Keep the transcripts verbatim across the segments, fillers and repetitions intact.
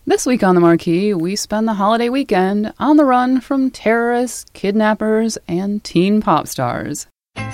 This week on The Marquee, we spend the holiday weekend on the run from terrorists, kidnappers, and teen pop stars.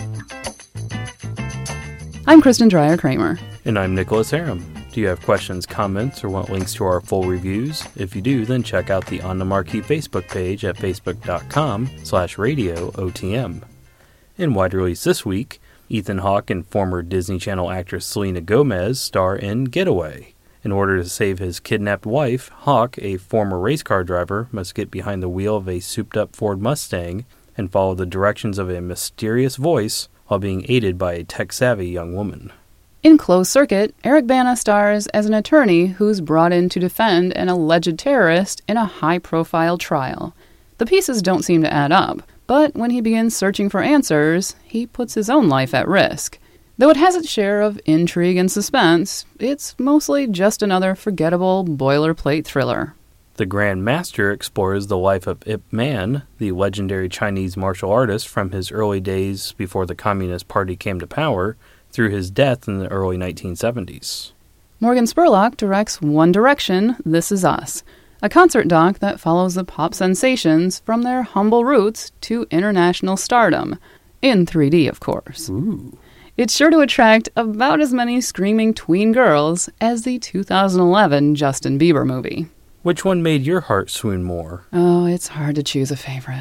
I'm Kristen Dreyer-Kramer. And I'm Nicholas Aram. Do you have questions, comments, or want links to our full reviews? If you do, then check out the On the Marquee Facebook page at facebook.com slash radio OTM. In wide release this week, Ethan Hawke and former Disney Channel actress Selena Gomez star in Getaway. In order to save his kidnapped wife, Hawke, a former race car driver, must get behind the wheel of a souped-up Ford Mustang and follow the directions of a mysterious voice while being aided by a tech-savvy young woman. In Closed Circuit, Eric Bana stars as an attorney who's brought in to defend an alleged terrorist in a high-profile trial. The pieces don't seem to add up, but when he begins searching for answers, he puts his own life at risk. Though it has its share of intrigue and suspense, it's mostly just another forgettable boilerplate thriller. The Grand Master explores the life of Ip Man, the legendary Chinese martial artist from his early days before the Communist Party came to power, through his death in the early nineteen seventies. Morgan Spurlock directs One Direction, This Is Us, a concert doc that follows the pop sensations from their humble roots to international stardom, in three D, of course. Ooh. It's sure to attract about as many screaming tween girls as the two thousand eleven Justin Bieber movie. Which one made your heart swoon more? Oh, it's hard to choose a favorite.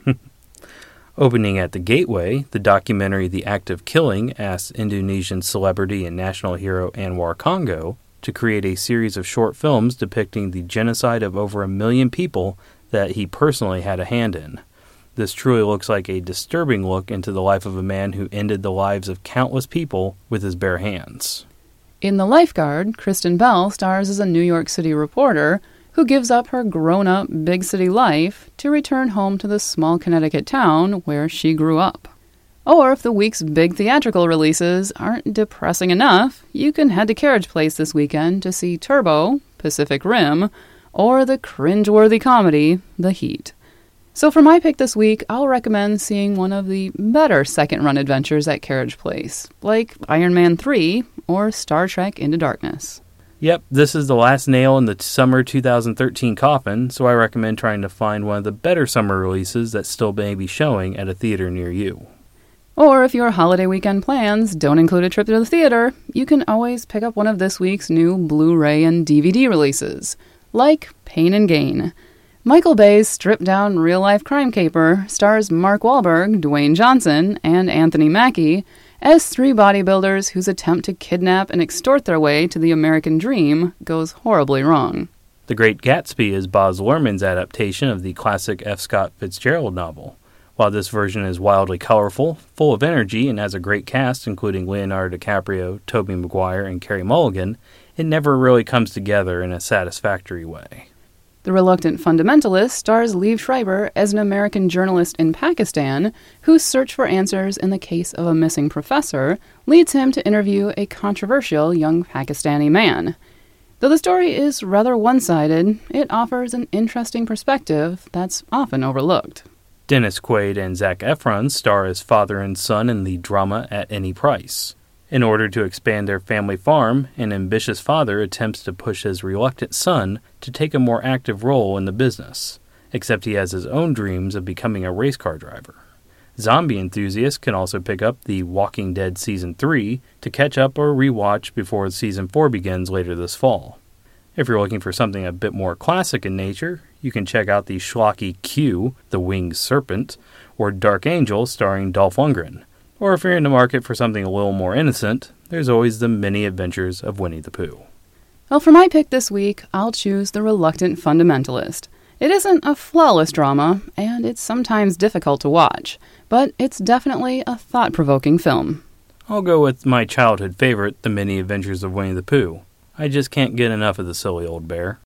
Opening at the Gateway, the documentary The Act of Killing asked Indonesian celebrity and national hero Anwar Congo to create a series of short films depicting the genocide of over a million people that he personally had a hand in. This truly looks like a disturbing look into the life of a man who ended the lives of countless people with his bare hands. In The Lifeguard, Kristen Bell stars as a New York City reporter who gives up her grown-up, big-city life to return home to the small Connecticut town where she grew up. Or if the week's big theatrical releases aren't depressing enough, you can head to Carriage Place this weekend to see Turbo, Pacific Rim, or the cringe-worthy comedy, The Heat. So for my pick this week, I'll recommend seeing one of the better second-run adventures at Carriage Place, like Iron Man three or Star Trek Into Darkness. Yep, this is the last nail in the summer two thousand thirteen coffin, so I recommend trying to find one of the better summer releases that still may be showing at a theater near you. Or if your holiday weekend plans don't include a trip to the theater, you can always pick up one of this week's new Blu-ray and D V D releases, like Pain and Gain. Michael Bay's stripped-down real-life crime caper stars Mark Wahlberg, Dwayne Johnson, and Anthony Mackie as three bodybuilders whose attempt to kidnap and extort their way to the American dream goes horribly wrong. The Great Gatsby is Baz Luhrmann's adaptation of the classic F. Scott Fitzgerald novel. While this version is wildly colorful, full of energy, and has a great cast including Leonardo DiCaprio, Tobey Maguire, and Carey Mulligan, it never really comes together in a satisfactory way. The Reluctant Fundamentalist stars Liev Schreiber as an American journalist in Pakistan whose search for answers in the case of a missing professor leads him to interview a controversial young Pakistani man. Though the story is rather one-sided, it offers an interesting perspective that's often overlooked. Dennis Quaid and Zac Efron star as father and son in the drama At Any Price. In order to expand their family farm, an ambitious father attempts to push his reluctant son to take a more active role in the business, except he has his own dreams of becoming a race car driver. Zombie enthusiasts can also pick up The Walking Dead Season three to catch up or rewatch before Season four begins later this fall. If you're looking for something a bit more classic in nature, you can check out the schlocky Q, The Winged Serpent, or Dark Angel starring Dolph Lundgren. Or if you're in the market for something a little more innocent, there's always the many adventures of Winnie the Pooh. Well, for my pick this week, I'll choose The Reluctant Fundamentalist. It isn't a flawless drama, and it's sometimes difficult to watch, but it's definitely a thought-provoking film. I'll go with my childhood favorite, The Many Adventures of Winnie the Pooh. I just can't get enough of the silly old bear.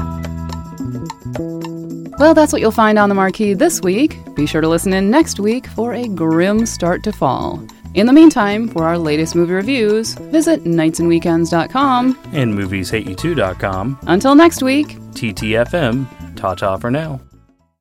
Well, that's what you'll find on The Marquee this week. Be sure to listen in next week for a grim start to fall. In the meantime, for our latest movie reviews, visit nights and weekends dot com and movies hate you too dot com. Until next week, T T F M, ta-ta for now.